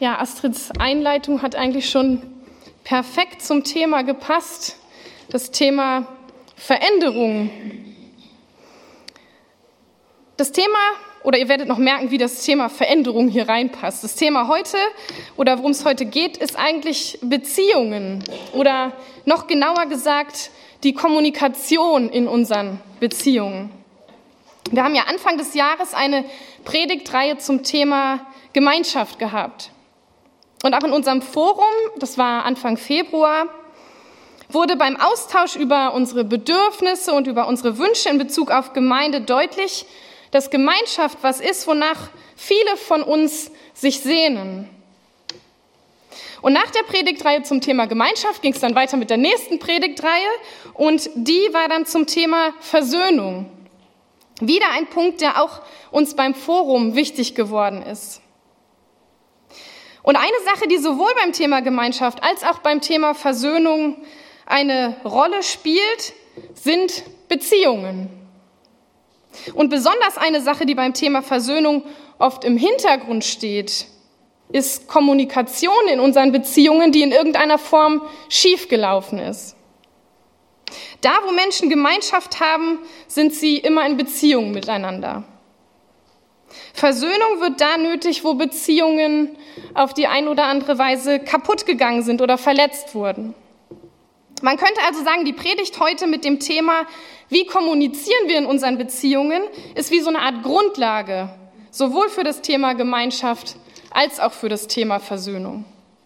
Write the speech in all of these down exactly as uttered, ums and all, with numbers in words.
Ja, Astrids Einleitung hat eigentlich schon perfekt zum Thema gepasst. Das Thema Veränderung. Das Thema, oder ihr werdet noch merken, wie das Thema Veränderung hier reinpasst. Das Thema heute, oder worum es heute geht, ist eigentlich Beziehungen. Oder noch genauer gesagt, die Kommunikation in unseren Beziehungen. Wir haben ja Anfang des Jahres eine Predigtreihe zum Thema Gemeinschaft gehabt. Und auch in unserem Forum, das war Anfang Februar, wurde beim Austausch über unsere Bedürfnisse und über unsere Wünsche in Bezug auf Gemeinde deutlich, dass Gemeinschaft was ist, wonach viele von uns sich sehnen. Und nach der Predigtreihe zum Thema Gemeinschaft ging es dann weiter mit der nächsten Predigtreihe und die war dann zum Thema Versöhnung. Wieder ein Punkt, der auch uns beim Forum wichtig geworden ist. Und eine Sache, die sowohl beim Thema Gemeinschaft als auch beim Thema Versöhnung eine Rolle spielt, sind Beziehungen. Und besonders eine Sache, die beim Thema Versöhnung oft im Hintergrund steht, ist Kommunikation in unseren Beziehungen, die in irgendeiner Form schiefgelaufen ist. Da, wo Menschen Gemeinschaft haben, sind sie immer in Beziehung miteinander. Versöhnung wird da nötig, wo Beziehungen auf die ein oder andere Weise kaputt gegangen sind oder verletzt wurden. Man könnte also sagen, die Predigt heute mit dem Thema, wie kommunizieren wir in unseren Beziehungen, ist wie so eine Art Grundlage, sowohl für das Thema Gemeinschaft als auch für das Thema Versöhnung.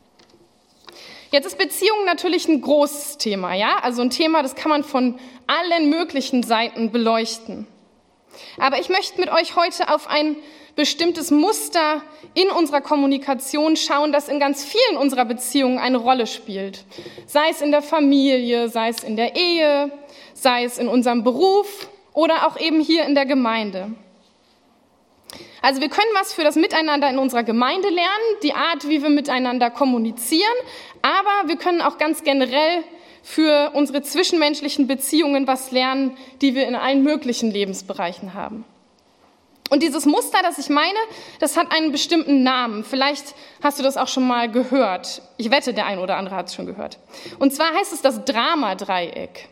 Jetzt ist Beziehung natürlich ein großes Thema, ja? Also ein Thema, das kann man von allen möglichen Seiten beleuchten. Aber ich möchte mit euch heute auf ein bestimmtes Muster in unserer Kommunikation schauen, das in ganz vielen unserer Beziehungen eine Rolle spielt. Sei es in der Familie, sei es in der Ehe, sei es in unserem Beruf oder auch eben hier in der Gemeinde. Also wir können was für das Miteinander in unserer Gemeinde lernen, die Art, wie wir miteinander kommunizieren, aber wir können auch ganz generell für unsere zwischenmenschlichen Beziehungen was lernen, die wir in allen möglichen Lebensbereichen haben. Und dieses Muster, das ich meine, das hat einen bestimmten Namen. Vielleicht hast du das auch schon mal gehört. Ich wette, der ein oder andere hat es schon gehört. Und zwar heißt es das Drama-Dreieck.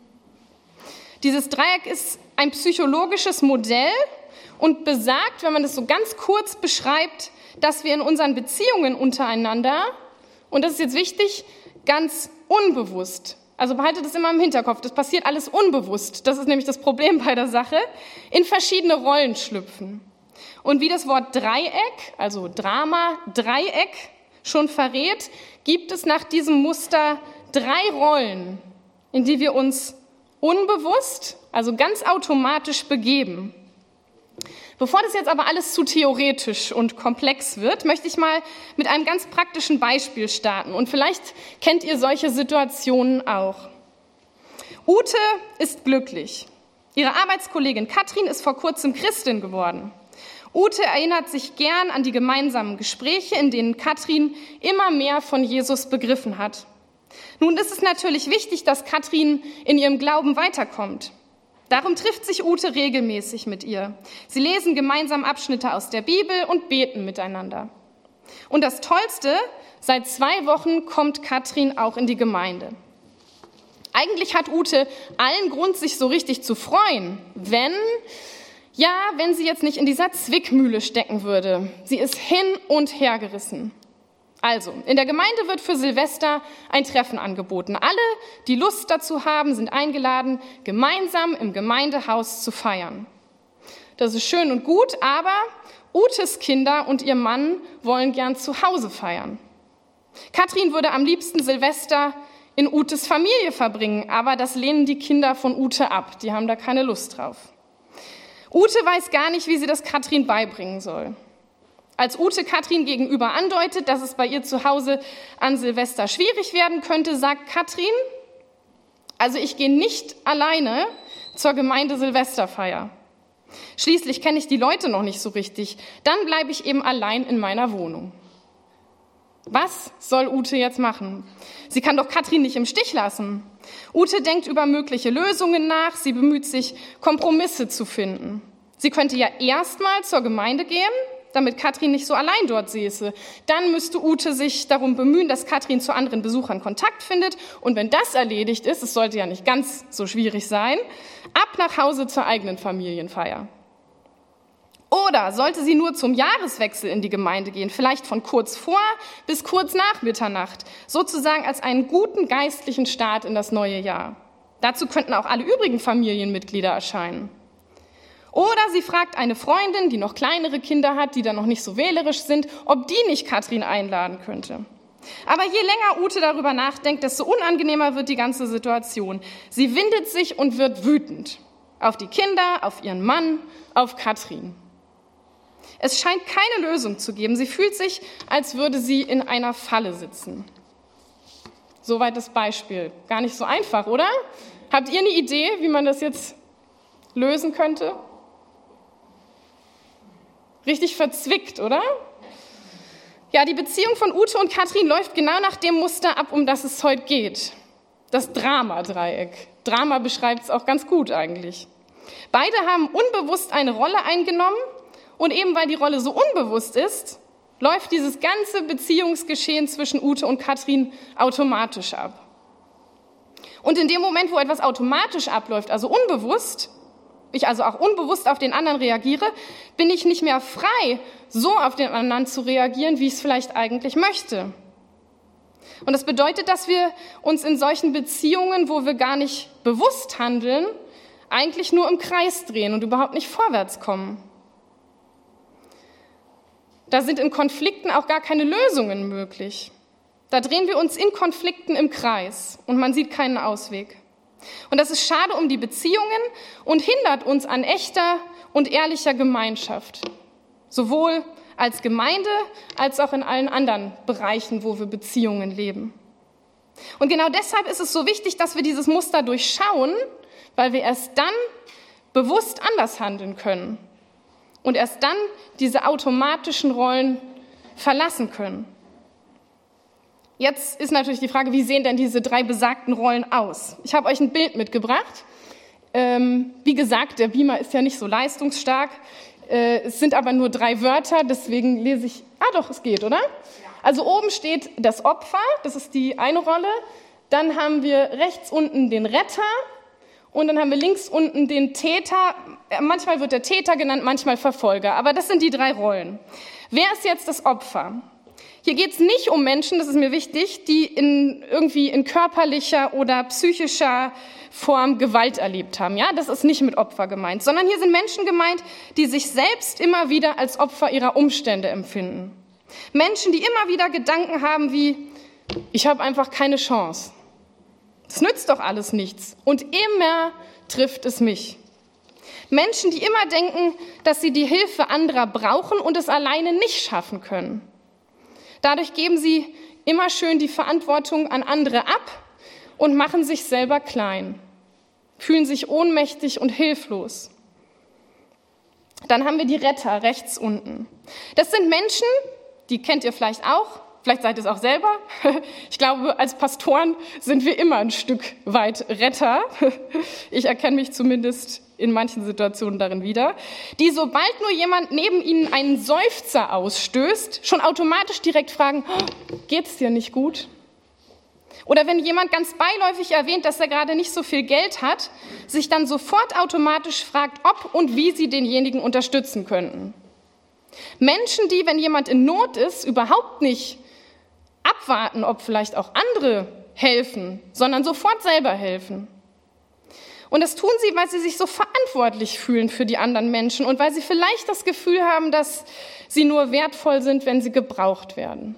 Dieses Dreieck ist ein psychologisches Modell und besagt, wenn man das so ganz kurz beschreibt, dass wir in unseren Beziehungen untereinander, und das ist jetzt wichtig, ganz unbewusst, also behaltet es immer im Hinterkopf, das passiert alles unbewusst, das ist nämlich das Problem bei der Sache, in verschiedene Rollen schlüpfen. Und wie das Wort Dreieck, also Drama, Dreieck schon verrät, gibt es nach diesem Muster drei Rollen, in die wir uns unbewusst, also ganz automatisch begeben. Bevor das jetzt aber alles zu theoretisch und komplex wird, möchte ich mal mit einem ganz praktischen Beispiel starten. Und vielleicht kennt ihr solche Situationen auch. Ute ist glücklich. Ihre Arbeitskollegin Katrin ist vor kurzem Christin geworden. Ute erinnert sich gern an die gemeinsamen Gespräche, in denen Katrin immer mehr von Jesus begriffen hat. Nun ist es natürlich wichtig, dass Katrin in ihrem Glauben weiterkommt. Darum trifft sich Ute regelmäßig mit ihr. Sie lesen gemeinsam Abschnitte aus der Bibel und beten miteinander. Und das Tollste, seit zwei Wochen kommt Katrin auch in die Gemeinde. Eigentlich hat Ute allen Grund, sich so richtig zu freuen, wenn, ja, wenn sie jetzt nicht in dieser Zwickmühle stecken würde. Sie ist hin und her gerissen. Also, in der Gemeinde wird für Silvester ein Treffen angeboten. Alle, die Lust dazu haben, sind eingeladen, gemeinsam im Gemeindehaus zu feiern. Das ist schön und gut, aber Utes Kinder und ihr Mann wollen gern zu Hause feiern. Katrin würde am liebsten Silvester in Utes Familie verbringen, aber das lehnen die Kinder von Ute ab. Die haben da keine Lust drauf. Ute weiß gar nicht, wie sie das Katrin beibringen soll. Als Ute Katrin gegenüber andeutet, dass es bei ihr zu Hause an Silvester schwierig werden könnte, sagt Katrin, also ich gehe nicht alleine zur Gemeinde Silvesterfeier. Schließlich kenne ich die Leute noch nicht so richtig. Dann bleibe ich eben allein in meiner Wohnung. Was soll Ute jetzt machen? Sie kann doch Katrin nicht im Stich lassen. Ute denkt über mögliche Lösungen nach. Sie bemüht sich, Kompromisse zu finden. Sie könnte ja erstmal zur Gemeinde gehen, damit Katrin nicht so allein dort säße. Dann müsste Ute sich darum bemühen, dass Katrin zu anderen Besuchern Kontakt findet. Und wenn das erledigt ist, es sollte ja nicht ganz so schwierig sein, ab nach Hause zur eigenen Familienfeier. Oder sollte sie nur zum Jahreswechsel in die Gemeinde gehen, vielleicht von kurz vor bis kurz nach Mitternacht, sozusagen als einen guten geistlichen Start in das neue Jahr. Dazu könnten auch alle übrigen Familienmitglieder erscheinen. Oder sie fragt eine Freundin, die noch kleinere Kinder hat, die dann noch nicht so wählerisch sind, ob die nicht Katrin einladen könnte. Aber je länger Ute darüber nachdenkt, desto unangenehmer wird die ganze Situation. Sie windet sich und wird wütend. Auf die Kinder, auf ihren Mann, auf Katrin. Es scheint keine Lösung zu geben. Sie fühlt sich, als würde sie in einer Falle sitzen. Soweit das Beispiel. Gar nicht so einfach, oder? Habt ihr eine Idee, wie man das jetzt lösen könnte? Richtig verzwickt, oder? Ja, die Beziehung von Ute und Katrin läuft genau nach dem Muster ab, um das es heute geht. Das Drama-Dreieck. Drama beschreibt es auch ganz gut eigentlich. Beide haben unbewusst eine Rolle eingenommen und eben weil die Rolle so unbewusst ist, läuft dieses ganze Beziehungsgeschehen zwischen Ute und Katrin automatisch ab. Und in dem Moment, wo etwas automatisch abläuft, also unbewusst, ich also auch unbewusst auf den anderen reagiere, bin ich nicht mehr frei, so auf den anderen zu reagieren, wie ich es vielleicht eigentlich möchte. Und das bedeutet, dass wir uns in solchen Beziehungen, wo wir gar nicht bewusst handeln, eigentlich nur im Kreis drehen und überhaupt nicht vorwärts kommen. Da sind in Konflikten auch gar keine Lösungen möglich. Da drehen wir uns in Konflikten im Kreis und man sieht keinen Ausweg. Und das ist schade um die Beziehungen und hindert uns an echter und ehrlicher Gemeinschaft. Sowohl als Gemeinde als auch in allen anderen Bereichen, wo wir Beziehungen leben. Und genau deshalb ist es so wichtig, dass wir dieses Muster durchschauen, weil wir erst dann bewusst anders handeln können und erst dann diese automatischen Rollen verlassen können. Jetzt ist natürlich die Frage, wie sehen denn diese drei besagten Rollen aus? Ich habe euch ein Bild mitgebracht. Ähm, wie gesagt, der Beamer ist ja nicht so leistungsstark. Äh, es sind aber nur drei Wörter, deswegen lese ich... Ah doch, es geht, oder? Also oben steht das Opfer, das ist die eine Rolle. Dann haben wir rechts unten den Retter und dann haben wir links unten den Täter. Manchmal wird der Täter genannt, manchmal Verfolger. Aber das sind die drei Rollen. Wer ist jetzt das Opfer? Hier geht es nicht um Menschen, das ist mir wichtig, die in, irgendwie in körperlicher oder psychischer Form Gewalt erlebt haben. Ja, das ist nicht mit Opfer gemeint, sondern hier sind Menschen gemeint, die sich selbst immer wieder als Opfer ihrer Umstände empfinden. Menschen, die immer wieder Gedanken haben wie, ich habe einfach keine Chance. Das nützt doch alles nichts. Und immer trifft es mich. Menschen, die immer denken, dass sie die Hilfe anderer brauchen und es alleine nicht schaffen können. Dadurch geben sie immer schön die Verantwortung an andere ab und machen sich selber klein, fühlen sich ohnmächtig und hilflos. Dann haben wir die Retter rechts unten. Das sind Menschen, die kennt ihr vielleicht auch, vielleicht seid ihr es auch selber. Ich glaube, als Pastoren sind wir immer ein Stück weit Retter. Ich erkenne mich zumindest in manchen Situationen darin wieder, die, sobald nur jemand neben ihnen einen Seufzer ausstößt, schon automatisch direkt fragen, geht's dir nicht gut? Oder wenn jemand ganz beiläufig erwähnt, dass er gerade nicht so viel Geld hat, sich dann sofort automatisch fragt, ob und wie sie denjenigen unterstützen könnten. Menschen, die, wenn jemand in Not ist, überhaupt nicht abwarten, ob vielleicht auch andere helfen, sondern sofort selber helfen. Und das tun sie, weil sie sich so verantwortlich fühlen für die anderen Menschen und weil sie vielleicht das Gefühl haben, dass sie nur wertvoll sind, wenn sie gebraucht werden.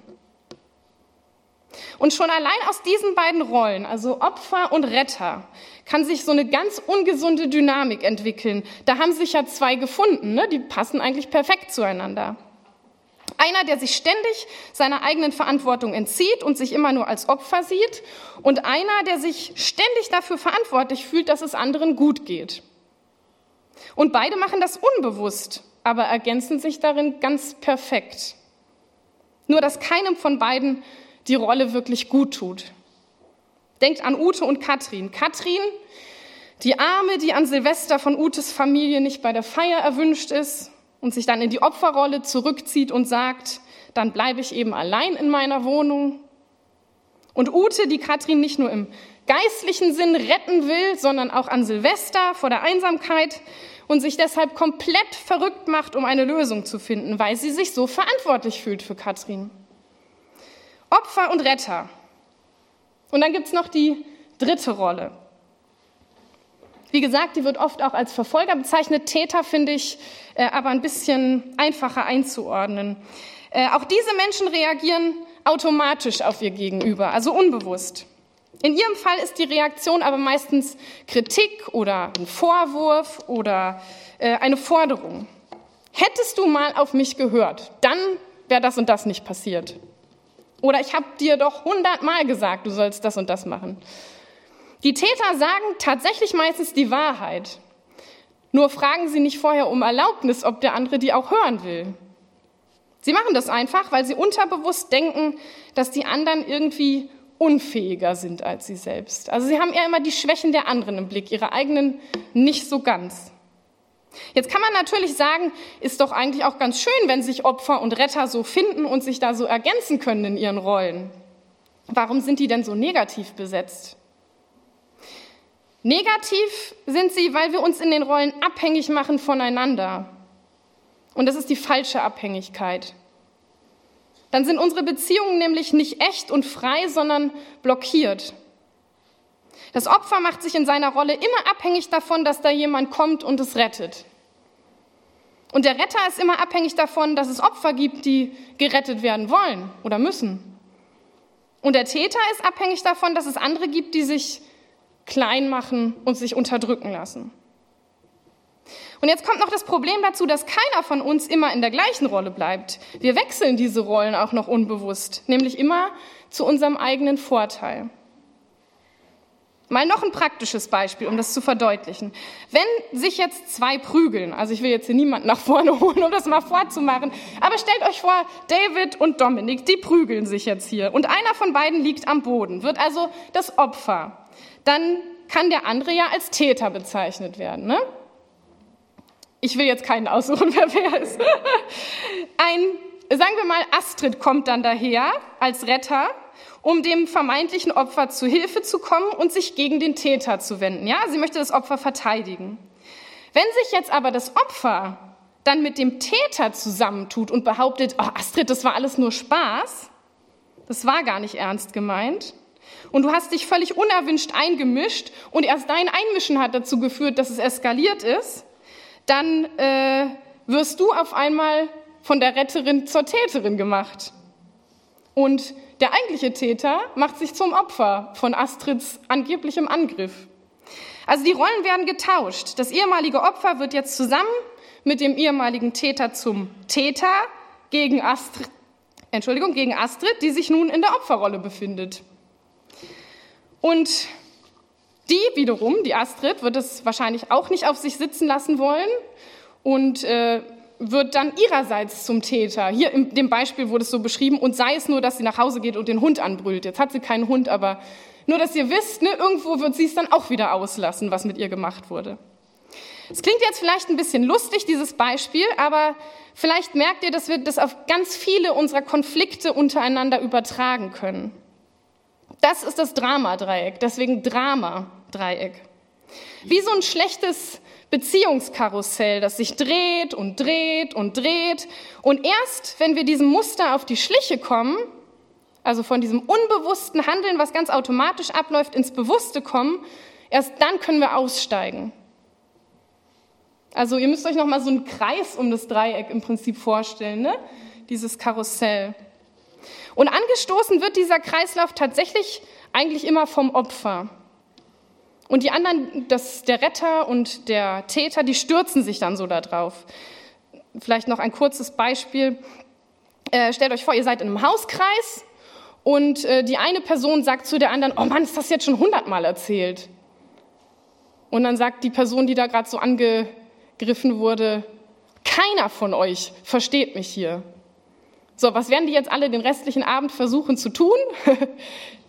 Und schon allein aus diesen beiden Rollen, also Opfer und Retter, kann sich so eine ganz ungesunde Dynamik entwickeln. Da haben sich ja zwei gefunden, ne? Die passen eigentlich perfekt zueinander. Einer, der sich ständig seiner eigenen Verantwortung entzieht und sich immer nur als Opfer sieht, und einer, der sich ständig dafür verantwortlich fühlt, dass es anderen gut geht. Und beide machen das unbewusst, aber ergänzen sich darin ganz perfekt. Nur, dass keinem von beiden die Rolle wirklich gut tut. Denkt an Ute und Katrin. Katrin, die Arme, die an Silvester von Utes Familie nicht bei der Feier erwünscht ist und sich dann in die Opferrolle zurückzieht und sagt, dann bleibe ich eben allein in meiner Wohnung. Und Ute, die Katrin nicht nur im geistlichen Sinn retten will, sondern auch an Silvester vor der Einsamkeit und sich deshalb komplett verrückt macht, um eine Lösung zu finden, weil sie sich so verantwortlich fühlt für Katrin. Opfer und Retter. Und dann gibt es noch die dritte Rolle. Wie gesagt, die wird oft auch als Verfolger bezeichnet. Täter finde ich äh, aber ein bisschen einfacher einzuordnen. Äh, auch diese Menschen reagieren automatisch auf ihr Gegenüber, also unbewusst. In ihrem Fall ist die Reaktion aber meistens Kritik oder ein Vorwurf oder äh, eine Forderung. Hättest du mal auf mich gehört, dann wäre das und das nicht passiert. Oder ich habe dir doch hundertmal gesagt, du sollst das und das machen. Die Täter sagen tatsächlich meistens die Wahrheit. Nur fragen sie nicht vorher um Erlaubnis, ob der andere die auch hören will. Sie machen das einfach, weil sie unterbewusst denken, dass die anderen irgendwie unfähiger sind als sie selbst. Also sie haben eher immer die Schwächen der anderen im Blick, ihre eigenen nicht so ganz. Jetzt kann man natürlich sagen, ist doch eigentlich auch ganz schön, wenn sich Opfer und Retter so finden und sich da so ergänzen können in ihren Rollen. Warum sind die denn so negativ besetzt? Negativ sind sie, weil wir uns in den Rollen abhängig machen voneinander. Und das ist die falsche Abhängigkeit. Dann sind unsere Beziehungen nämlich nicht echt und frei, sondern blockiert. Das Opfer macht sich in seiner Rolle immer abhängig davon, dass da jemand kommt und es rettet. Und der Retter ist immer abhängig davon, dass es Opfer gibt, die gerettet werden wollen oder müssen. Und der Täter ist abhängig davon, dass es andere gibt, die sich klein machen und sich unterdrücken lassen. Und jetzt kommt noch das Problem dazu, dass keiner von uns immer in der gleichen Rolle bleibt. Wir wechseln diese Rollen auch noch unbewusst, nämlich immer zu unserem eigenen Vorteil. Mal noch ein praktisches Beispiel, um das zu verdeutlichen. Wenn sich jetzt zwei prügeln, also ich will jetzt hier niemanden nach vorne holen, um das mal vorzumachen, aber stellt euch vor, David und Dominik, die prügeln sich jetzt hier und einer von beiden liegt am Boden, wird also das Opfer. Dann kann der andere ja als Täter bezeichnet werden, ne? Ich will jetzt keinen aussuchen, wer wer ist. Ein, sagen wir mal, Astrid kommt dann daher als Retter, um dem vermeintlichen Opfer zu Hilfe zu kommen und sich gegen den Täter zu wenden. Ja, sie möchte das Opfer verteidigen. Wenn sich jetzt aber das Opfer dann mit dem Täter zusammentut und behauptet, oh, Astrid, das war alles nur Spaß, das war gar nicht ernst gemeint, und du hast dich völlig unerwünscht eingemischt und erst dein Einmischen hat dazu geführt, dass es eskaliert ist, dann äh, wirst du auf einmal von der Retterin zur Täterin gemacht. Und der eigentliche Täter macht sich zum Opfer von Astrids angeblichem Angriff. Also die Rollen werden getauscht. Das ehemalige Opfer wird jetzt zusammen mit dem ehemaligen Täter zum Täter gegen Astrid, Entschuldigung, gegen Astrid, die sich nun in der Opferrolle befindet. Und die wiederum, die Astrid, wird es wahrscheinlich auch nicht auf sich sitzen lassen wollen und äh, wird dann ihrerseits zum Täter. Hier in dem Beispiel wurde es so beschrieben, und sei es nur, dass sie nach Hause geht und den Hund anbrüllt. Jetzt hat sie keinen Hund, aber nur, dass ihr wisst, ne, irgendwo wird sie es dann auch wieder auslassen, was mit ihr gemacht wurde. Es klingt jetzt vielleicht ein bisschen lustig, dieses Beispiel, aber vielleicht merkt ihr, dass wir das auf ganz viele unserer Konflikte untereinander übertragen können. Das ist das Dramadreieck, deswegen Dramadreieck. Wie so ein schlechtes Beziehungskarussell, das sich dreht und dreht und dreht. Und erst, wenn wir diesem Muster auf die Schliche kommen, also von diesem unbewussten Handeln, was ganz automatisch abläuft, ins Bewusste kommen, erst dann können wir aussteigen. Also ihr müsst euch noch mal so einen Kreis um das Dreieck im Prinzip vorstellen, ne? Dieses Karussell. Und angestoßen wird dieser Kreislauf tatsächlich eigentlich immer vom Opfer. Und die anderen, das, der Retter und der Täter, die stürzen sich dann so da drauf. Vielleicht noch ein kurzes Beispiel. Äh, stellt euch vor, ihr seid in einem Hauskreis und äh, die eine Person sagt zu der anderen, oh Mann, ist das jetzt schon hundertmal erzählt? Und dann sagt die Person, die da gerade so angegriffen wurde, keiner von euch versteht mich hier. So, was werden die jetzt alle den restlichen Abend versuchen zu tun?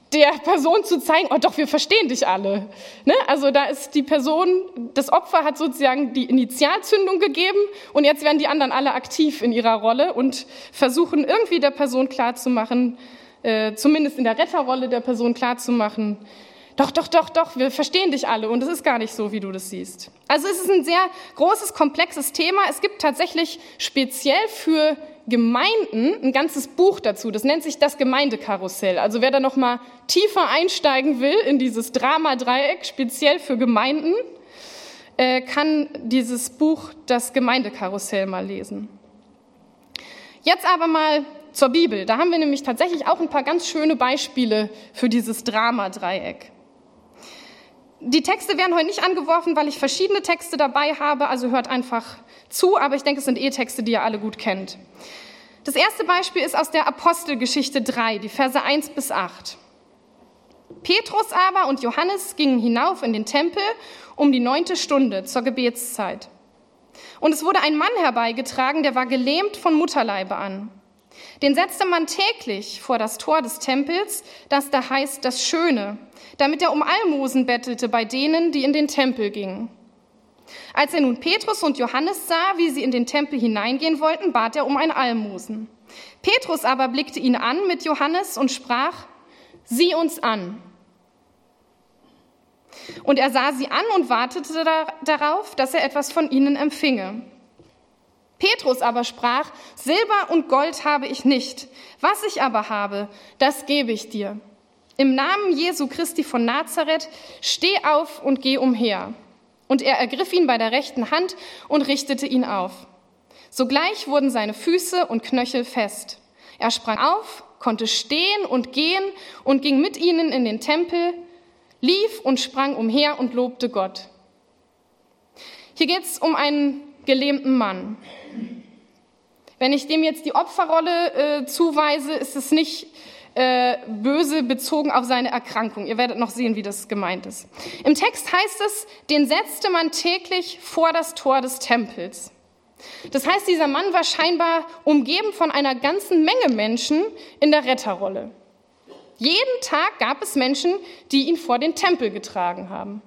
der Person zu zeigen, oh doch, wir verstehen dich alle. Ne? Also da ist die Person, das Opfer hat sozusagen die Initialzündung gegeben und jetzt werden die anderen alle aktiv in ihrer Rolle und versuchen irgendwie der Person klarzumachen, äh, zumindest in der Retterrolle der Person klarzumachen, doch, doch, doch, doch, wir verstehen dich alle und es ist gar nicht so, wie du das siehst. Also es ist ein sehr großes, komplexes Thema. Es gibt tatsächlich speziell für Gemeinden ein ganzes Buch dazu. Das nennt sich das Gemeindekarussell. Also wer da noch mal tiefer einsteigen will in dieses Drama-Dreieck, speziell für Gemeinden, äh, kann dieses Buch das Gemeindekarussell mal lesen. Jetzt aber mal zur Bibel. Da haben wir nämlich tatsächlich auch ein paar ganz schöne Beispiele für dieses Drama-Dreieck. Die Texte werden heute nicht angeworfen, weil ich verschiedene Texte dabei habe, also hört einfach zu, aber ich denke, es sind eh Texte, die ihr alle gut kennt. Das erste Beispiel ist aus der Apostelgeschichte drei, die Verse eins bis acht. Petrus aber und Johannes gingen hinauf in den Tempel um die neunte Stunde zur Gebetszeit. Und es wurde ein Mann herbeigetragen, der war gelähmt von Mutterleibe an. Den setzte man täglich vor das Tor des Tempels, das da heißt das Schöne, damit er um Almosen bettelte bei denen, die in den Tempel gingen. Als er nun Petrus und Johannes sah, wie sie in den Tempel hineingehen wollten, bat er um ein Almosen. Petrus aber blickte ihn an mit Johannes und sprach, sieh uns an. Und er sah sie an und wartete da, darauf, dass er etwas von ihnen empfinge. Petrus aber sprach, Silber und Gold habe ich nicht, was ich aber habe, das gebe ich dir. Im Namen Jesu Christi von Nazareth, steh auf und geh umher. Und er ergriff ihn bei der rechten Hand und richtete ihn auf. Sogleich wurden seine Füße und Knöchel fest. Er sprang auf, konnte stehen und gehen und ging mit ihnen in den Tempel, lief und sprang umher und lobte Gott. Hier geht es um einen gelähmten Mann. Wenn ich dem jetzt die Opferrolle äh, zuweise, ist es nicht äh, böse bezogen auf seine Erkrankung. Ihr werdet noch sehen, wie das gemeint ist. Im Text heißt es, den setzte man täglich vor das Tor des Tempels. Das heißt, dieser Mann war scheinbar umgeben von einer ganzen Menge Menschen in der Retterrolle. Jeden Tag gab es Menschen, die ihn vor den Tempel getragen haben,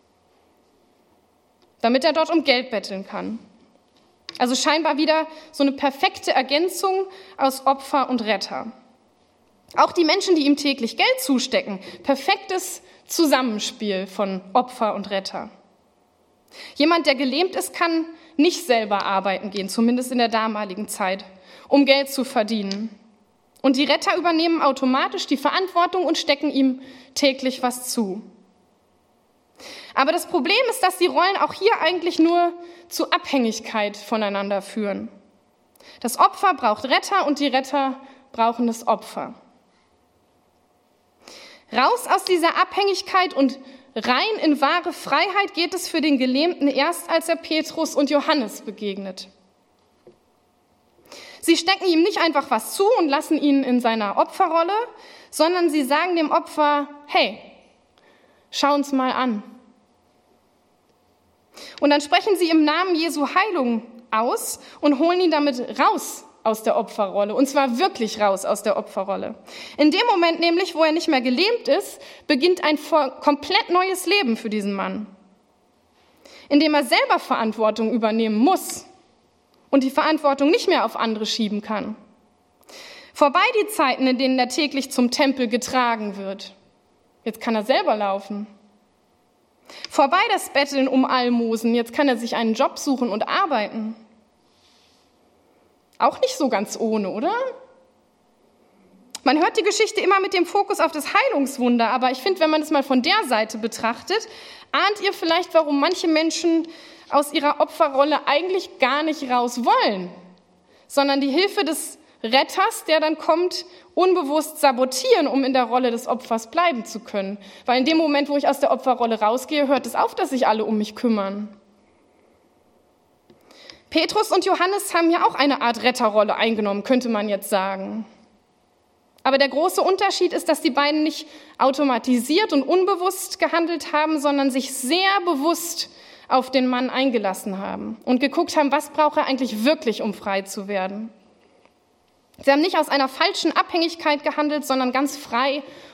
damit er dort um Geld betteln kann. Also scheinbar wieder so eine perfekte Ergänzung aus Opfer und Retter. Auch die Menschen, die ihm täglich Geld zustecken, perfektes Zusammenspiel von Opfer und Retter. Jemand, der gelähmt ist, kann nicht selber arbeiten gehen, zumindest in der damaligen Zeit, um Geld zu verdienen. Und die Retter übernehmen automatisch die Verantwortung und stecken ihm täglich was zu. Aber das Problem ist, dass die Rollen auch hier eigentlich nur zu Abhängigkeit voneinander führen. Das Opfer braucht Retter und die Retter brauchen das Opfer. Raus aus dieser Abhängigkeit und rein in wahre Freiheit geht es für den Gelähmten erst, als er Petrus und Johannes begegnet. Sie stecken ihm nicht einfach was zu und lassen ihn in seiner Opferrolle, sondern sie sagen dem Opfer, hey, schau uns mal an. Und dann sprechen sie im Namen Jesu Heilung aus und holen ihn damit raus aus der Opferrolle. Und zwar wirklich raus aus der Opferrolle. In dem Moment nämlich, wo er nicht mehr gelähmt ist, beginnt ein komplett neues Leben für diesen Mann. In dem er selber Verantwortung übernehmen muss und die Verantwortung nicht mehr auf andere schieben kann. Vorbei die Zeiten, in denen er täglich zum Tempel getragen wird. Jetzt kann er selber laufen. Vorbei das Betteln um Almosen, jetzt kann er sich einen Job suchen und arbeiten. Auch nicht so ganz ohne, oder? Man hört die Geschichte immer mit dem Fokus auf das Heilungswunder, aber ich finde, wenn man es mal von der Seite betrachtet, ahnt ihr vielleicht, warum manche Menschen aus ihrer Opferrolle eigentlich gar nicht raus wollen, sondern die Hilfe des Retters, der dann kommt, unbewusst sabotieren, um in der Rolle des Opfers bleiben zu können. Weil in dem Moment, wo ich aus der Opferrolle rausgehe, hört es auf, dass sich alle um mich kümmern. Petrus und Johannes haben ja auch eine Art Retterrolle eingenommen, könnte man jetzt sagen. Aber der große Unterschied ist, dass die beiden nicht automatisiert und unbewusst gehandelt haben, sondern sich sehr bewusst auf den Mann eingelassen haben und geguckt haben, was braucht er eigentlich wirklich, um frei zu werden. Sie haben nicht aus einer falschen Abhängigkeit gehandelt, sondern ganz frei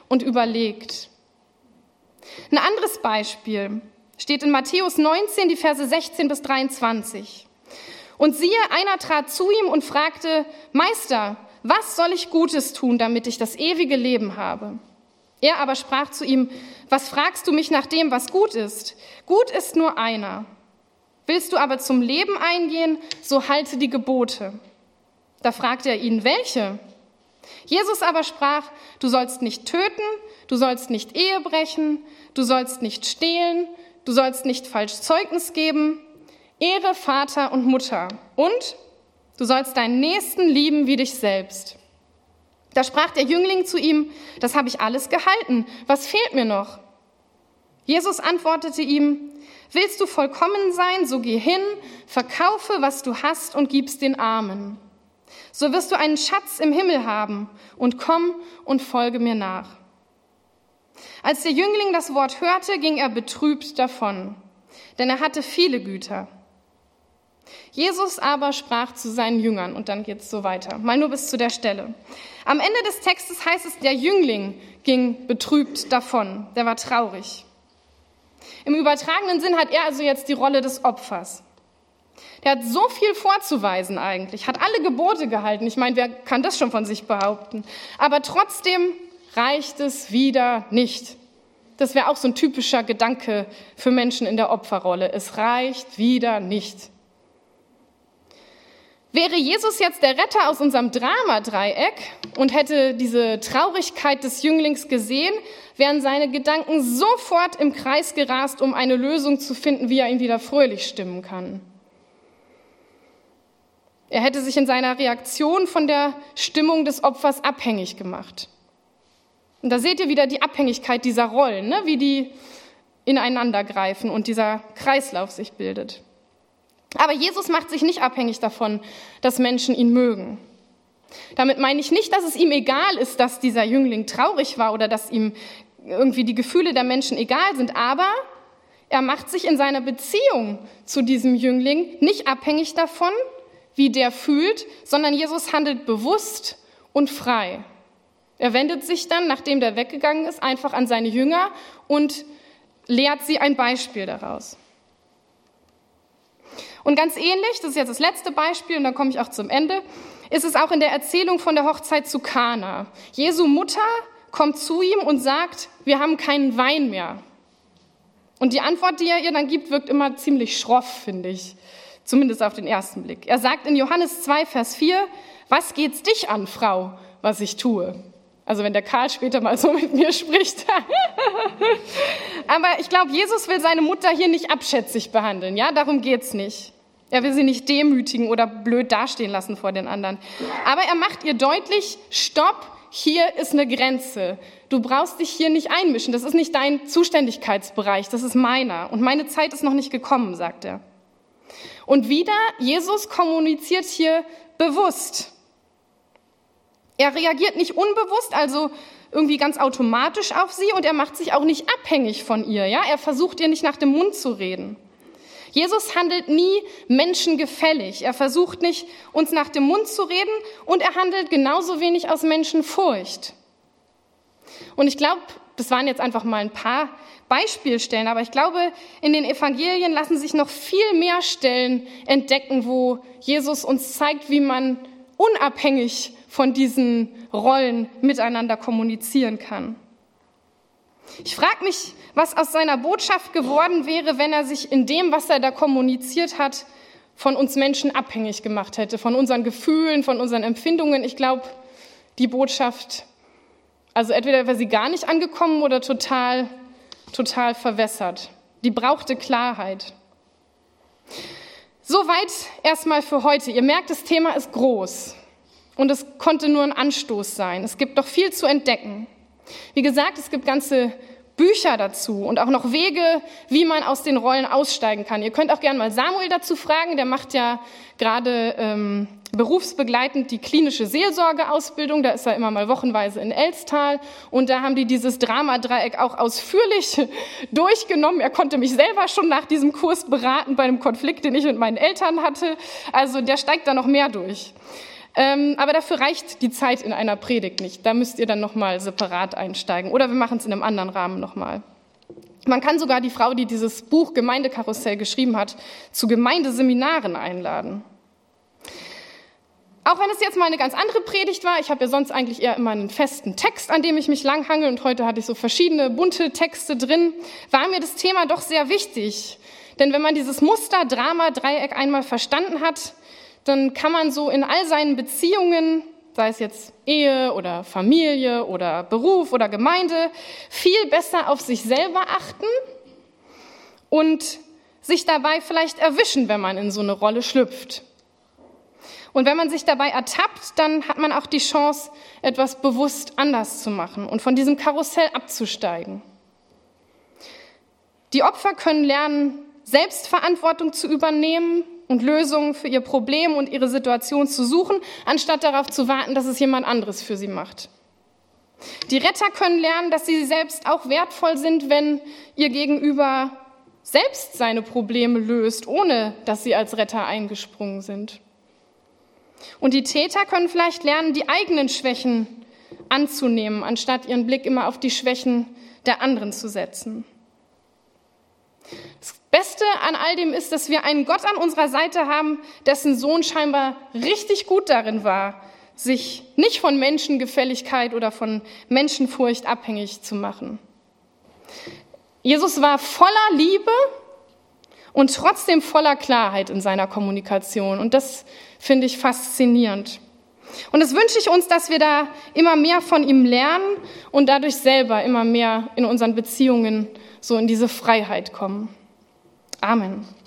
und überlegt. Ein anderes Beispiel steht in Matthäus neunzehn, die Verse sechzehn bis dreiundzwanzig. Und siehe, einer trat zu ihm und fragte, Meister, was soll ich Gutes tun, damit ich das ewige Leben habe? Er aber sprach zu ihm, was fragst du mich nach dem, was gut ist? Gut ist nur einer. Willst du aber zum Leben eingehen, so halte die Gebote. Da fragte er ihn, welche? Jesus aber sprach, du sollst nicht töten, du sollst nicht Ehe brechen, du sollst nicht stehlen, du sollst nicht falsch Zeugnis geben, ehre Vater und Mutter und du sollst deinen Nächsten lieben wie dich selbst. Da sprach der Jüngling zu ihm, das habe ich alles gehalten, was fehlt mir noch? Jesus antwortete ihm, willst du vollkommen sein, so geh hin, verkaufe, was du hast und gib's den Armen. So wirst du einen Schatz im Himmel haben und komm und folge mir nach. Als der Jüngling das Wort hörte, ging er betrübt davon, denn er hatte viele Güter. Jesus aber sprach zu seinen Jüngern, und dann geht es so weiter, mal nur bis zu der Stelle. Am Ende des Textes heißt es, der Jüngling ging betrübt davon, der war traurig. Im übertragenen Sinn hat er also jetzt die Rolle des Opfers. Der hat so viel vorzuweisen eigentlich, hat alle Gebote gehalten. Ich meine, wer kann das schon von sich behaupten? Aber trotzdem reicht es wieder nicht. Das wäre auch so ein typischer Gedanke für Menschen in der Opferrolle. Es reicht wieder nicht. Wäre Jesus jetzt der Retter aus unserem Dramadreieck und hätte diese Traurigkeit des Jünglings gesehen, wären seine Gedanken sofort im Kreis gerast, um eine Lösung zu finden, wie er ihn wieder fröhlich stimmen kann. Er hätte sich in seiner Reaktion von der Stimmung des Opfers abhängig gemacht. Und da seht ihr wieder die Abhängigkeit dieser Rollen, ne? Wie die ineinander greifen und dieser Kreislauf sich bildet. Aber Jesus macht sich nicht abhängig davon, dass Menschen ihn mögen. Damit meine ich nicht, dass es ihm egal ist, dass dieser Jüngling traurig war oder dass ihm irgendwie die Gefühle der Menschen egal sind, aber er macht sich in seiner Beziehung zu diesem Jüngling nicht abhängig davon, wie der fühlt, sondern Jesus handelt bewusst und frei. Er wendet sich dann, nachdem der weggegangen ist, einfach an seine Jünger und lehrt sie ein Beispiel daraus. Und ganz ähnlich, das ist jetzt das letzte Beispiel und dann komme ich auch zum Ende, ist es auch in der Erzählung von der Hochzeit zu Kana. Jesu Mutter kommt zu ihm und sagt, wir haben keinen Wein mehr. Und die Antwort, die er ihr dann gibt, wirkt immer ziemlich schroff, finde ich, zumindest auf den ersten Blick. Er sagt in Johannes zwei, Vers vier, was geht's dich an, Frau, was ich tue? Also wenn der Karl später mal so mit mir spricht. Aber ich glaube, Jesus will seine Mutter hier nicht abschätzig behandeln. Ja, darum geht's nicht. Er will sie nicht demütigen oder blöd dastehen lassen vor den anderen. Aber er macht ihr deutlich, stopp, hier ist eine Grenze. Du brauchst dich hier nicht einmischen. Das ist nicht dein Zuständigkeitsbereich, das ist meiner. Und meine Zeit ist noch nicht gekommen, sagt er. Und wieder, Jesus kommuniziert hier bewusst. Er reagiert nicht unbewusst, also irgendwie ganz automatisch auf sie und er macht sich auch nicht abhängig von ihr. Ja? Er versucht ihr nicht nach dem Mund zu reden. Jesus handelt nie menschengefällig. Er versucht nicht, uns nach dem Mund zu reden und er handelt genauso wenig aus Menschenfurcht. Und ich glaube, das waren jetzt einfach mal ein paar Beispielstellen, aber ich glaube, in den Evangelien lassen sich noch viel mehr Stellen entdecken, wo Jesus uns zeigt, wie man unabhängig von diesen Rollen miteinander kommunizieren kann. Ich frage mich, was aus seiner Botschaft geworden wäre, wenn er sich in dem, was er da kommuniziert hat, von uns Menschen abhängig gemacht hätte, von unseren Gefühlen, von unseren Empfindungen. Ich glaube, die Botschaft, also entweder wäre sie gar nicht angekommen oder total, total verwässert. Die brauchte Klarheit. Soweit erstmal für heute. Ihr merkt, das Thema ist groß. Und es konnte nur ein Anstoß sein. Es gibt noch viel zu entdecken. Wie gesagt, es gibt ganze Bücher dazu und auch noch Wege, wie man aus den Rollen aussteigen kann. Ihr könnt auch gerne mal Samuel dazu fragen. Der macht ja gerade ähm, berufsbegleitend die klinische Seelsorgeausbildung. Da ist er immer mal wochenweise in Elstal. Und da haben die dieses Dramadreieck auch ausführlich durchgenommen. Er konnte mich selber schon nach diesem Kurs beraten bei einem Konflikt, den ich mit meinen Eltern hatte. Also der steigt da noch mehr durch. Ähm, aber dafür reicht die Zeit in einer Predigt nicht. Da müsst ihr dann nochmal separat einsteigen. Oder wir machen es in einem anderen Rahmen nochmal. Man kann sogar die Frau, die dieses Buch Gemeindekarussell geschrieben hat, zu Gemeindeseminaren einladen. Auch wenn es jetzt mal eine ganz andere Predigt war, ich habe ja sonst eigentlich eher immer einen festen Text, an dem ich mich langhangel, und heute hatte ich so verschiedene bunte Texte drin, war mir das Thema doch sehr wichtig. Denn wenn man dieses Muster, Drama, Dreieck einmal verstanden hat, dann kann man so in all seinen Beziehungen, sei es jetzt Ehe oder Familie oder Beruf oder Gemeinde, viel besser auf sich selber achten und sich dabei vielleicht erwischen, wenn man in so eine Rolle schlüpft. Und wenn man sich dabei ertappt, dann hat man auch die Chance, etwas bewusst anders zu machen und von diesem Karussell abzusteigen. Die Opfer können lernen, Selbstverantwortung zu übernehmen und Lösungen für ihr Problem und ihre Situation zu suchen, anstatt darauf zu warten, dass es jemand anderes für sie macht. Die Retter können lernen, dass sie selbst auch wertvoll sind, wenn ihr Gegenüber selbst seine Probleme löst, ohne dass sie als Retter eingesprungen sind. Und die Täter können vielleicht lernen, die eigenen Schwächen anzunehmen, anstatt ihren Blick immer auf die Schwächen der anderen zu setzen. Das Beste an all dem ist, dass wir einen Gott an unserer Seite haben, dessen Sohn scheinbar richtig gut darin war, sich nicht von Menschengefälligkeit oder von Menschenfurcht abhängig zu machen. Jesus war voller Liebe und trotzdem voller Klarheit in seiner Kommunikation. Und das finde ich faszinierend. Und das wünsche ich uns, dass wir da immer mehr von ihm lernen und dadurch selber immer mehr in unseren Beziehungen so in diese Freiheit kommen. Amen.